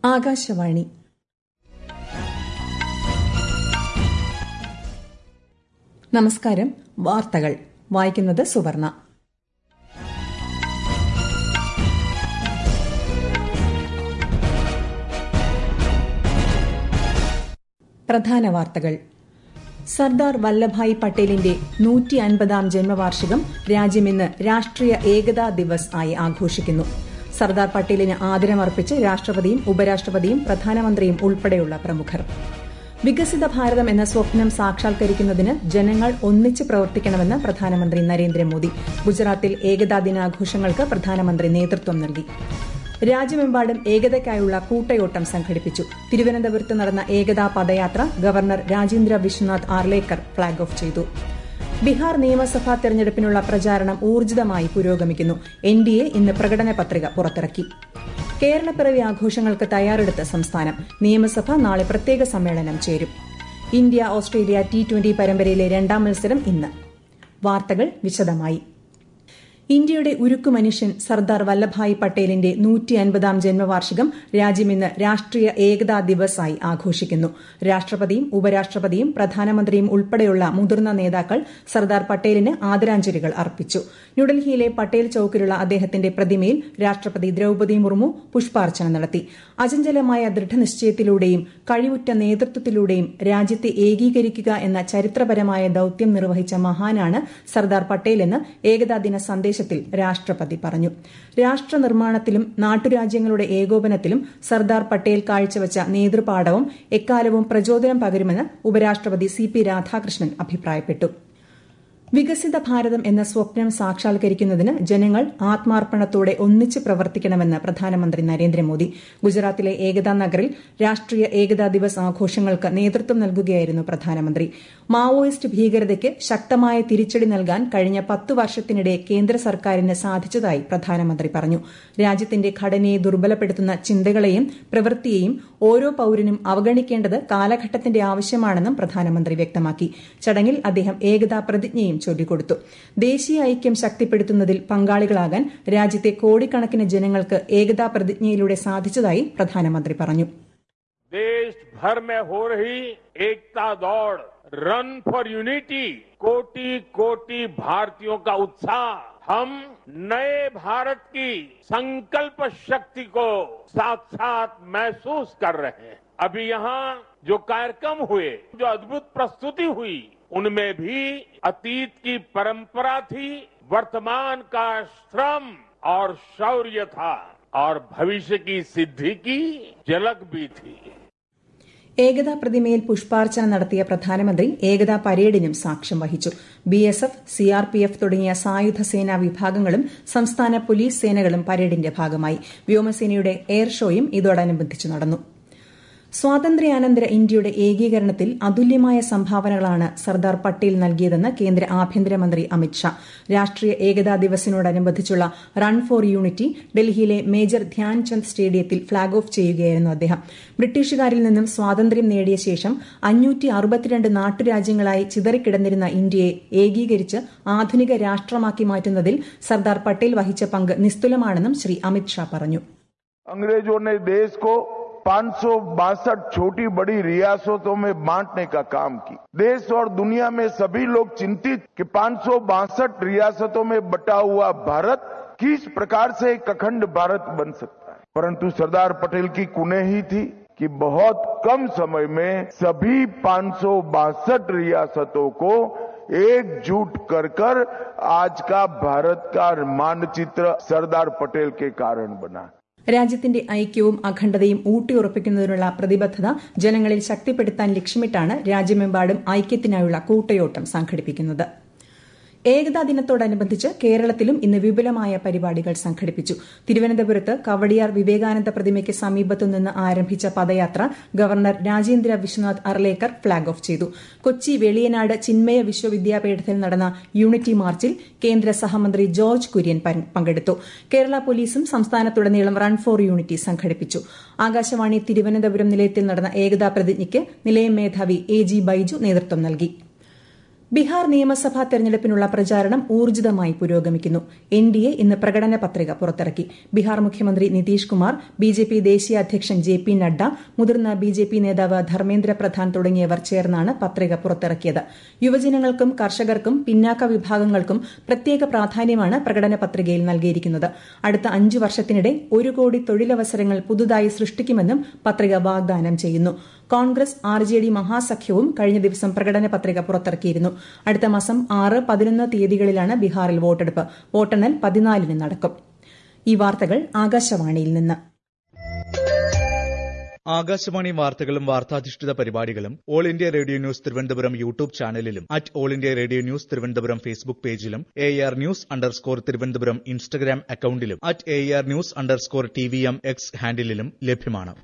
ആകാശവാണി. നമസ്കാരം. വാർത്തകൾ വായിക്കുന്നത് സുവർണ. പ്രധാന വാർത്തകൾ. സർദാർ വല്ലഭായ് പട്ടേലിന്റെ 150ാം ജന്മവാർഷികം രാജ്യം ഇന്ന് രാഷ്ട്രീയ ഏകതാ ദിവസ് ആയി ആഘോഷിക്കുന്നു. സർദാർ പട്ടേലിന് ആദരമർപ്പിച്ച് രാഷ്ട്രപതിയും ഉപരാഷ്ട്രപതിയും പ്രധാനമന്ത്രിയും ഉൾപ്പെടെയുള്ള പ്രമുഖർ. വികസിത ഭാരതം എന്ന സ്വപ്നം സാക്ഷാത്കരിക്കുന്നതിന് ജനങ്ങൾ ഒന്നിച്ച് പ്രവർത്തിക്കണമെന്ന് പ്രധാനമന്ത്രി നരേന്ദ്രമോദി. ഗുജറാത്തിൽ ഏകതാ ദിനാഘോഷങ്ങൾക്ക് പ്രധാനമന്ത്രി നേതൃത്വം നൽകി. രാജ്യമെമ്പാടും ഏകതയ്ക്കായുള്ള കൂട്ടയോട്ടം സംഘടിപ്പിച്ചു. തിരുവനന്തപുരത്ത് നടന്ന ഏകതാ പദയാത്ര governor Rajendra Vishwanath Arlekar flag off ചെയ്തു. ബീഹാർ നിയമസഭാ തെരഞ്ഞെടുപ്പിനുള്ള പ്രചാരണം ഊർജിതമായി പുരോഗമിക്കുന്നു. NDA ഇന്ന് പ്രകടന പത്രിക പുറത്തിറക്കി. കേരളപ്പിറവി ആഘോഷങ്ങൾക്ക് തയ്യാറെടുത്ത സംസ്ഥാനം. നിയമസഭ നാളെ പ്രത്യേക സമ്മേളനം ചേരും. ഇന്ത്യ ഓസ്ട്രേലിയ T20 പരമ്പരയിലെ രണ്ടാം മത്സരം ഇന്ന്. വാർത്തകൾ വിശദമായി. ഇന്ത്യയുടെ ഉരുക്കു മനുഷ്യൻ സർദാർ വല്ലഭായ് പട്ടേലിന്റെ 150ാം ജന്മവാർഷികം രാജ്യം ഇന്ന് രാഷ്ട്രീയ ഏകതാ ദിവസായി ആഘോഷിക്കുന്നു. രാഷ്ട്രപതിയും ഉപരാഷ്ട്രപതിയും പ്രധാനമന്ത്രിയും ഉൾപ്പെടെയുള്ള മുതിർന്ന നേതാക്കൾ സർദാർ പട്ടേലിന് ആദരാഞ്ജലികൾ അർപ്പിച്ചു. ന്യൂഡൽഹിയിലെ പട്ടേൽ ചൌക്കിലുള്ള അദ്ദേഹത്തിന്റെ പ്രതിമയിൽ രാഷ്ട്രപതി ദ്രൌപദി മുർമു പുഷ്പാർച്ചന നടത്തി. അചഞ്ചലമായ ദൃഢനിശ്ചയത്തിലൂടെയും കഴിവുറ്റ നേതൃത്വത്തിലൂടെയും രാജ്യത്തെ ഏകീകരിക്കുക എന്ന ചരിത്രപരമായ ദൌത്യം നിർവഹിച്ച മഹാനാണ് സർദാർ പട്ടേലെന്ന് ഏകതാ ദിന സന്ദേശത്തിൽ രാഷ്ട്രപതി പറഞ്ഞു. രാഷ്ട്ര നിർമ്മാണത്തിലും നാട്ടുരാജ്യങ്ങളുടെ ഏകോപനത്തിലും സർദാർ പട്ടേൽ കാഴ്ചവച്ച നേതൃപാടവം എക്കാലവും പ്രചോദനം പകരുമെന്ന് ഉപരാഷ്ട്രപതി CP രാധാകൃഷ്ണൻ അഭിപ്രായപ്പെട്ടു. വികസിത ഭാരതം എന്ന സ്വപ്നം സാക്ഷാത്കരിക്കുന്നതിന് ജനങ്ങൾ ആത്മാർപ്പണത്തോടെ ഒന്നിച്ച് പ്രവർത്തിക്കണമെന്ന് പ്രധാനമന്ത്രി നരേന്ദ്രമോദി. ഗുജറാത്തിലെ ഏകതാ നഗറിൽ രാഷ്ട്രീയ ഏകതാ ദിവസ് ആഘോഷങ്ങൾക്ക് നേതൃത്വം നൽകുകയായിരുന്നു പ്രധാനമന്ത്രി. മാവോയിസ്റ്റ് ഭീകരതയ്ക്ക് ശക്തമായ തിരിച്ചടി നൽകാൻ കഴിഞ്ഞ 10 വർഷത്തിനിടെ കേന്ദ്ര സർക്കാരിന് സാധിച്ചതായി പ്രധാനമന്ത്രി പറഞ്ഞു. രാജ്യത്തിന്റെ ഘടനയെ ദുർബലപ്പെടുത്തുന്ന ചിന്തകളെയും പ്രവൃത്തിയെയും ഓരോ പൌരനും അവഗണിക്കേണ്ടത് കാലഘട്ടത്തിന്റെ ആവശ്യമാണെന്നും പ്രധാനമന്ത്രി വ്യക്തമാക്കി. ചടങ്ങിൽ അദ്ദേഹം ഏകതാ പ്രതിജ്ഞയും ചൊല്ലിക്കൊടുത്തു. ദേശീയ ഐക്യം ശക്തിപ്പെടുത്തുന്നതിൽ പങ്കാളികളാകാൻ രാജ്യത്തെ കോടിക്കണക്കിന് ജനങ്ങൾക്ക് ഏകതാ പ്രതിജ്ഞയിലൂടെ സാധിച്ചതായി പ്രധാനമന്ത്രി പറഞ്ഞു. देश भर में हो रही एकता दौड़, रन फॉर यूनिटी, कोटि कोटि भारतीयों का उत्साह हम नए भारत की संकल्प शक्ति को साथ साथ महसूस कर रहे हैं. अभी यहाँ जो कार्यक्रम हुए, जो अद्भुत प्रस्तुति हुई, उनमें भी अतीत की परंपरा थी, वर्तमान का श्रम और शौर्य था और भविष्य की सिद्धि की झलक भी थी. ഏകതാ പ്രതിമയിൽ പുഷ്പാർച്ചന നടത്തിയ പ്രധാനമന്ത്രി ഏകതാ പരേഡിനും സാക്ഷ്യം വഹിച്ചു. BSF, CRPF തുടങ്ങിയ സായുധ സേനാ വിഭാഗങ്ങളും സംസ്ഥാന പോലീസ് സേനകളും പരേഡിന്റെ ഭാഗമായി. വ്യോമസേനയുടെ എയർ ഷോയും ഇതോടനുബന്ധിച്ച് നടന്നു. സ്വാതന്ത്ര്യാനന്തര ഇന്ത്യയുടെ ഏകീകരണത്തിൽ അതുല്യമായ സംഭാവനകളാണ് സർദാർ പട്ടേൽ നൽകിയതെന്ന് കേന്ദ്ര ആഭ്യന്തരമന്ത്രി അമിത്ഷാ. രാഷ്ട്രീയ ഏകതാ ദിവസിനോടനുബന്ധിച്ചുള്ള റൺ ഫോർ യൂണിറ്റി ഡൽഹിയിലെ മേജർ ധ്യാൻചന്ദ് സ്റ്റേഡിയത്തിൽ ഫ്ളാഗ് ഓഫ് ചെയ്യുകയായിരുന്നു അദ്ദേഹം. ബ്രിട്ടീഷുകാരിൽ നിന്നും സ്വാതന്ത്ര്യം നേടിയ ശേഷം 562 നാട്ടുരാജ്യങ്ങളായി ചിതറിക്കിടന്നിരുന്ന ഇന്ത്യയെ ഏകീകരിച്ച് ആധുനിക രാഷ്ട്രമാക്കി മാറ്റുന്നതിൽ സർദാർ പട്ടേൽ വഹിച്ച പങ്ക് നിസ്തുലമാണെന്നും ശ്രീ അമിത്ഷാ പറഞ്ഞു. 562 छोटी बड़ी रियासतों में बांटने का काम की. देश और दुनिया में सभी लोग चिंतित कि 562 रियासतों में बटा हुआ भारत किस प्रकार से एक अखंड भारत बन सकता है. परंतु सरदार पटेल की कुनेह ही थी कि बहुत कम समय में सभी 562 रियासतों को एकजुट कर आज का भारत का मानचित्र सरदार पटेल के कारण बना. രാജ്യത്തിന്റെ ഐക്യവും അഖണ്ഡതയും ഊട്ടിയുറപ്പിക്കുന്നതിനുള്ള പ്രതിബദ്ധത ജനങ്ങളിൽ ശക്തിപ്പെടുത്താൻ ലക്ഷ്യമിട്ടാണ് രാജ്യമെമ്പാടും ഐക്യത്തിനായുള്ള കൂട്ടയോട്ടം സംഘടിപ്പിക്കുന്നത്. ഏകതാ ദിനത്തോടനുബന്ധിച്ച് കേരളത്തിലും ഇന്ന് വിപുലമായ പരിപാടികൾ സംഘടിപ്പിച്ചു. തിരുവനന്തപുരത്ത് കവടിയാർ വിവേകാനന്ദ പ്രതിമയ്ക്ക് സമീപത്തുനിന്ന് ആരംഭിച്ച പദയാത്ര governor Rajendra Vishwanath Arlekar flag off ചെയ്തു. കൊച്ചി വെളിയനാട് ചിന്മയ വിശ്വവിദ്യാപീഠത്തിൽ നടന്ന യൂണിറ്റി മാർച്ചിൽ കേന്ദ്ര സഹമന്ത്രി ജോർജ് കുര്യൻ പങ്കെടുത്തു. കേരള പോലീസും സംസ്ഥാനത്തുടനീളം റൺ ഫോർ യൂണിറ്റി സംഘടിപ്പിച്ചു. ആകാശവാണി തിരുവനന്തപുരം നിലയത്തിൽ നടന്ന ഏകതാ പ്രതിജ്ഞയ്ക്ക് നിലയം മേധാവി AG ബൈജു നേതൃത്വം നൽകി. ബീഹാർ നിയമസഭാ തെരഞ്ഞെടുപ്പിനുള്ള പ്രചാരണം ഊർജിതമായി പുരോഗമിക്കുന്നു. എൻഡിഎ ഇന്ന് പ്രകടന പത്രിക പുറത്തിറക്കി. ബീഹാർ മുഖ്യമന്ത്രി നിതീഷ് കുമാർ, ബിജെപി ദേശീയ അധ്യക്ഷൻ ജെ.പി. നഡ്ഡ, മുതിർന്ന ബിജെപി നേതാവ് ധർമ്മേന്ദ്ര പ്രധാൻ തുടങ്ങിയവർ ചേർന്നാണ് പത്രിക പുറത്തിറക്കിയത്. യുവജനങ്ങൾക്കും കർഷകർക്കും പിന്നാക്ക വിഭാഗങ്ങൾക്കും പ്രത്യേക പ്രാധാന്യമാണ് പ്രകടന പത്രികയിൽ നൽകിയിരിക്കുന്നത്. അടുത്ത 5 വർഷത്തിനിടെ 1 കോടി തൊഴിലവസരങ്ങൾ പുതുതായി സൃഷ്ടിക്കുമെന്നും പത്രിക വാഗ്ദാനം ചെയ്യുന്നു. കോൺഗ്രസ് ആർജെഡി മഹാസഖ്യവും കഴിഞ്ഞ ദിവസം പ്രകടന പത്രിക പുറത്തിറക്കിയിരുന്നു. അടുത്ത മാസം 6, 11 തീയതികളിലാണ് ബീഹാറിൽ വോട്ടെടുപ്പ്. വോട്ടെണ്ണൽ 14-ന് നടക്കും. ഈ വാർത്തകൾ ആകാശവാണിയിൽ നിന്ന്. ആകാശവാണി വാർത്തകളും വാർത്താധിഷ്ഠിത പരിപാടികളും all India radio news Thiruvananthapuram YouTube ചാനലിലും all India radio news Thiruvananthapuram Facebook പേജിലും AR News_ തിരുവനന്തപുരം ഇൻസ്റ്റഗ്രാം അക്കൌണ്ടിലും AR News_TVM X ഹാൻഡിലും ലഭ്യമാണ്.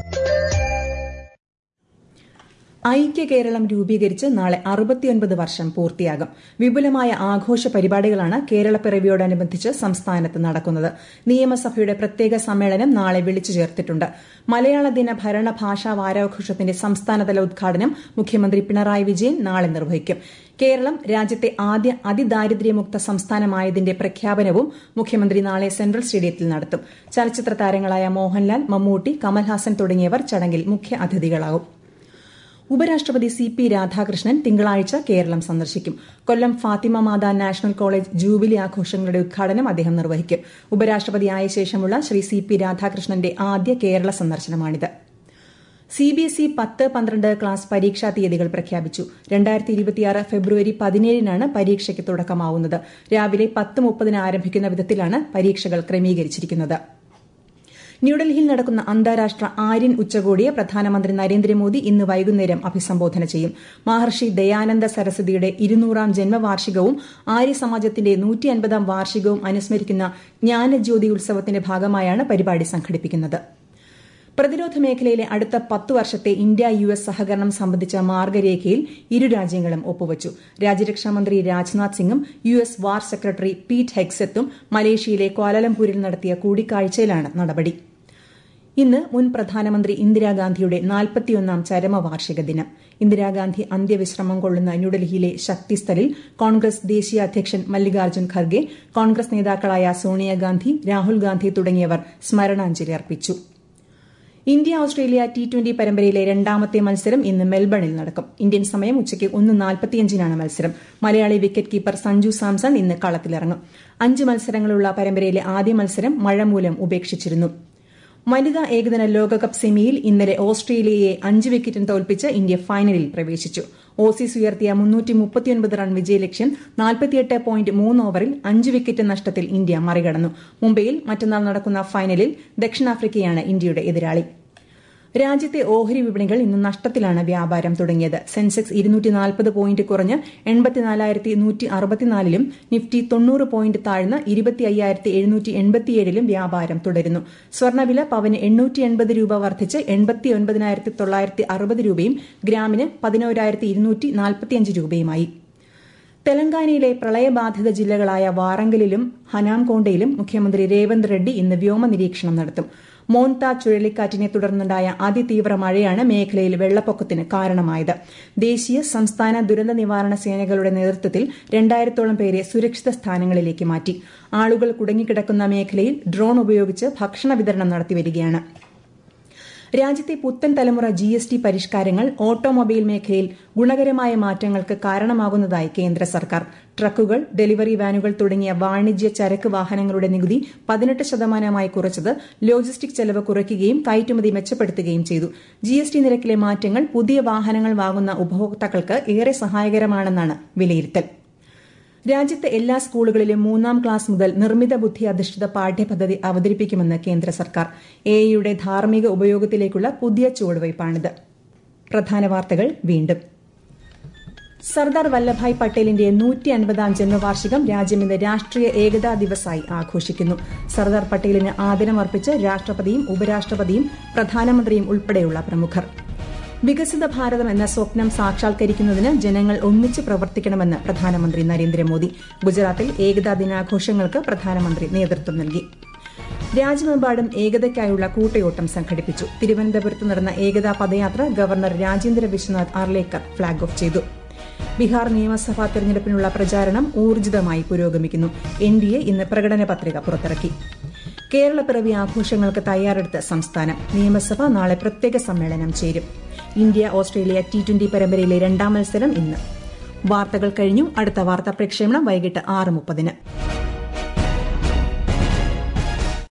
ഐക്യ കേരളം രൂപീകരിച്ച് നാളെ 69 വർഷം പൂർത്തിയാകും. വിപുലമായ ആഘോഷ പരിപാടികളാണ് കേരളപ്പിറവിയോടനുബന്ധിച്ച് സംസ്ഥാനത്ത് നടക്കുന്നത്. നിയമസഭയുടെ പ്രത്യേക സമ്മേളനം നാളെ വിളിച്ചു ചേർത്തിട്ടുണ്ട്. മലയാള ദിന ഭരണഭാഷാ വാരാഘോഷത്തിന്റെ സംസ്ഥാനതല ഉദ്ഘാടനം മുഖ്യമന്ത്രി പിണറായി വിജയൻ നാളെ നിർവഹിക്കും. കേരളം രാജ്യത്തെ ആദ്യ അതിദാരിദ്ര്യമുക്ത സംസ്ഥാനമായതിന്റെ പ്രഖ്യാപനവും മുഖ്യമന്ത്രി നാളെ സെൻട്രൽ സ്റ്റേഡിയത്തിൽ നടത്തും. ചലച്ചിത്ര താരങ്ങളായ മോഹൻലാൽ, മമ്മൂട്ടി, കമൽഹാസൻ തുടങ്ങിയവർ ചടങ്ങിൽ മുഖ്യ അതിഥികളാകും. ഉപരാഷ്ട്രപതി CP രാധാകൃഷ്ണൻ തിങ്കളാഴ്ച കേരളം സന്ദർശിക്കും. Kollam Fathima Matha national college jubilee ആഘോഷങ്ങളുടെ ഉദ്ഘാടനം അദ്ദേഹം നിർവഹിക്കും. ഉപരാഷ്ട്രപതിയായ ശേഷമുള്ള ശ്രീ CP രാധാകൃഷ്ണന്റെ ആദ്യ കേരള സന്ദർശനമാണിത്. CBSE 10-12 ക്ലാസ് പരീക്ഷാ തീയതികൾ പ്രഖ്യാപിച്ചു. 2026 ഫെബ്രുവരി 17-നാണ് പരീക്ഷയ്ക്ക് തുടക്കമാവുന്നത്. രാവിലെ 10:30-ന് ആരംഭിക്കുന്ന വിധത്തിലാണ് പരീക്ഷകൾ ക്രമീകരിച്ചിരിക്കുന്നത്. ന്യൂഡൽഹിയിൽ നടക്കുന്ന അന്താരാഷ്ട്ര ആര്യൻ ഉച്ചകോടിയെ പ്രധാനമന്ത്രി നരേന്ദ്രമോദി ഇന്ന് വൈകുന്നേരം അഭിസംബോധന ചെയ്യും. മഹർഷി ദയാനന്ദ സരസ്വതിയുടെ 200ാം ജന്മവാർഷികവും ആര്യസമാജത്തിന്റെ 150ാം വാർഷികവും അനുസ്മരിക്കുന്ന ജ്ഞാനജ്യോതി ഉത്സവത്തിന്റെ ഭാഗമായാണ് പരിപാടി സംഘടിപ്പിക്കുന്നത്. പ്രതിരോധ മേഖലയിലെ അടുത്ത 10 വർഷത്തെ ഇന്ത്യ-US സഹകരണം സംബന്ധിച്ച മാർഗരേഖയിൽ ഇരു രാജ്യങ്ങളും ഒപ്പുവച്ചു. രാജ്യരക്ഷാമന്ത്രി രാജ്നാഥ് സിംഗും US വാർ സെക്രട്ടറി പീറ്റ് ഹെഗ്സെത്തും മലേഷ്യയിലെ ക്വാലലംപൂരിൽ നടത്തിയ കൂടിക്കാഴ്ചയിലാണ് നടപടി. ഇന്ന് മുൻ പ്രധാനമന്ത്രി ഇന്ദിരാഗാന്ധിയുടെ 41ാം ചരമവാർഷിക ദിനം. ഇന്ദിരാഗാന്ധി അന്ത്യവിശ്രമം കൊള്ളുന്ന ന്യൂഡൽഹിയിലെ ശക്തിസ്ഥലിൽ കോൺഗ്രസ് ദേശീയ അധ്യക്ഷൻ മല്ലികാർജ്ജുൻ ഖർഗെ, കോൺഗ്രസ് നേതാക്കളായ സോണിയാഗാന്ധി, രാഹുൽ ഗാന്ധി തുടങ്ങിയവർ സ്മരണാഞ്ജലി അർപ്പിച്ചു. ഇന്ത്യ-ഓസ്ട്രേലിയ T20 പരമ്പരയിലെ 2ാമത്തെ മത്സരം ഇന്ന് മെൽബണിൽ നടക്കും. ഇന്ത്യൻ സമയം ഉച്ചയ്ക്ക് 1:45-നാണ് മത്സരം. മലയാളി വിക്കറ്റ് കീപ്പർ സഞ്ജു സാംസൺ ഇന്ന് കളത്തിലിറങ്ങും. 5 മത്സരങ്ങളുള്ള പരമ്പരയിലെ ആദ്യ മത്സരം മഴ മൂലം ഉപേക്ഷിച്ചിരുന്നു. വനിതാ ഏകദിന ലോകകപ്പ് സെമിയിൽ ഇന്നലെ ഓസ്ട്രേലിയയെ 5 വിക്കറ്റിന് തോൽപ്പിച്ച് ഇന്ത്യ ഫൈനലിൽ പ്രവേശിച്ചു. ഓസീസ് ഉയർത്തിയ 339 റൺ വിജയലക്ഷ്യം 48.3 ഓവറിൽ 5 വിക്കറ്റ് നഷ്ടത്തിൽ ഇന്ത്യ മറികടന്നു. മുംബൈയിൽ മറ്റന്നാൾ നടക്കുന്ന ഫൈനലിൽ ദക്ഷിണാഫ്രിക്കയാണ് ഇന്ത്യയുടെ എതിരാളി. രാജ്യത്തെ ഓഹരി വിപണികൾ ഇന്ന് നഷ്ടത്തിലാണ് വ്യാപാരം തുടങ്ങിയത്. സെൻസെക്സ് 240 പോയിന്റ് കുറഞ്ഞ് 84,164-ലും നിഫ്റ്റി 90 പോയിന്റ് താഴ്ന്ന് 25,787-ലും വ്യാപാരം തുടരുന്നു. സ്വർണ്ണവില പവന് 880 രൂപ വർദ്ധിച്ച് 89,960 രൂപയും ഗ്രാമിന് 11,245 രൂപയുമായി. തെലങ്കാനയിലെ പ്രളയബാധിത ജില്ലകളായ വാറങ്കലിലും ഹനാംകോണ്ടയിലും മുഖ്യമന്ത്രി രേവന്ത് റെഡ്ഡി ഇന്ന് വ്യോമ നിരീക്ഷണം നടത്തും. മോൻത ചുഴലിക്കാറ്റിനെ തുടർന്നുണ്ടായ അതിതീവ്ര മഴയാണ് മേഖലയിൽ വെള്ളപ്പൊക്കത്തിന് കാരണമായത്. ദേശീയ സംസ്ഥാന ദുരന്ത നിവാരണ സേനകളുടെ നേതൃത്വത്തിൽ 2000-ഓളം പേരെ സുരക്ഷിത സ്ഥാനങ്ങളിലേക്ക് മാറ്റി. ആളുകൾ കുടുങ്ങിക്കിടക്കുന്ന മേഖലയിൽ ഡ്രോൺ ഉപയോഗിച്ച് ഭക്ഷണ വിതരണം നടത്തിവരികയാണ്. രാജ്യത്തെ പുത്തൻ തലമുറ GST പരിഷ്കാരങ്ങൾ ഓട്ടോമൊബൈൽ മേഖലയിൽ ഗുണകരമായ മാറ്റങ്ങൾക്ക് കാരണമാകുന്നതായി കേന്ദ്ര സർക്കാർ. ട്രക്കുകൾ, ഡെലിവറി വാനുകൾ തുടങ്ങിയ വാണിജ്യ ചരക്ക് വാഹനങ്ങളുടെ നികുതി 18% കുറച്ചത് ലോജിസ്റ്റിക് ചെലവ് കുറയ്ക്കുകയും കയറ്റുമതി മെച്ചപ്പെടുത്തുകയും ചെയ്തു. GST നിരക്കിലെ മാറ്റങ്ങൾ പുതിയ വാഹനങ്ങൾ വാങ്ങുന്ന ഉപഭോക്താക്കൾക്ക് ഏറെ സഹായകരമാണെന്നാണ് വിലയിരുത്തൽ. രാജ്യത്തെ എല്ലാ സ്കൂളുകളിലും 3ാം ക്ലാസ് മുതൽ നിർമ്മിത ബുദ്ധി അധിഷ്ഠിത പാഠ്യപദ്ധതി അവതരിപ്പിക്കുമെന്ന് കേന്ദ്ര സർക്കാർ. AI-യുടെ ധാർമ്മിക ഉപയോഗത്തിലേക്കുള്ള പുതിയ ചുവടുവയ്പാണിത്. പ്രധാന വാർത്തകൾ വീണ്ടും. സർദാർ വല്ലഭായ് പട്ടേലിന്റെ 150ാം ജന്മവാർഷികം രാജ്യം ഇന്ന് രാഷ്ട്രീയ ഏകതാ ദിവസായി ആഘോഷിക്കുന്നു. സർദാർ പട്ടേലിന് ആദരമർപ്പിച്ച് രാഷ്ട്രപതിയും ഉപരാഷ്ട്രപതിയും പ്രധാനമന്ത്രിയും ഉൾപ്പെടെയുള്ള പ്രമുഖർ. വികസിത ഭാരതം എന്ന സ്വപ്നം സാക്ഷാത്കരിക്കുന്നതിന് ജനങ്ങൾ ഒന്നിച്ച് പ്രവർത്തിക്കണമെന്ന് പ്രധാനമന്ത്രി നരേന്ദ്രമോദി. ഗുജറാത്തിൽ ഏകതാ ദിനാഘോഷങ്ങൾക്ക് പ്രധാനമന്ത്രി നേതൃത്വം നൽകി. രാജ്യമെമ്പാടും ഏകതയ്ക്കായുള്ള കൂട്ടയോട്ടം സംഘടിപ്പിച്ചു. തിരുവനന്തപുരത്ത് നടന്ന ഏകതാ പദയാത്ര governor Rajendra Vishwanath Arlekar flag off ചെയ്തു. ബീഹാർ നിയമസഭാ തെരഞ്ഞെടുപ്പിനുള്ള പ്രചാരണം ഊർജിതമായി പുരോഗമിക്കുന്നു. NDA ഇന്ന് പ്രകടന പത്രിക പുറത്തിറക്കി. കേരളപ്പിറവി ആഘോഷങ്ങൾക്ക് തയ്യാറെടുത്ത സംസ്ഥാനം. നിയമസഭ നാളെ പ്രത്യേക സമ്മേളനം ചേരും. ഇന്ത്യ ഓസ്ട്രേലിയ T20 പരമ്പരയിലെ 2ാം മത്സരം ഇന്ന്. വാർത്തകൾ കഴിഞ്ഞു. അടുത്ത വാർത്താ പ്രക്ഷേപണം വൈകിട്ട് 6:30.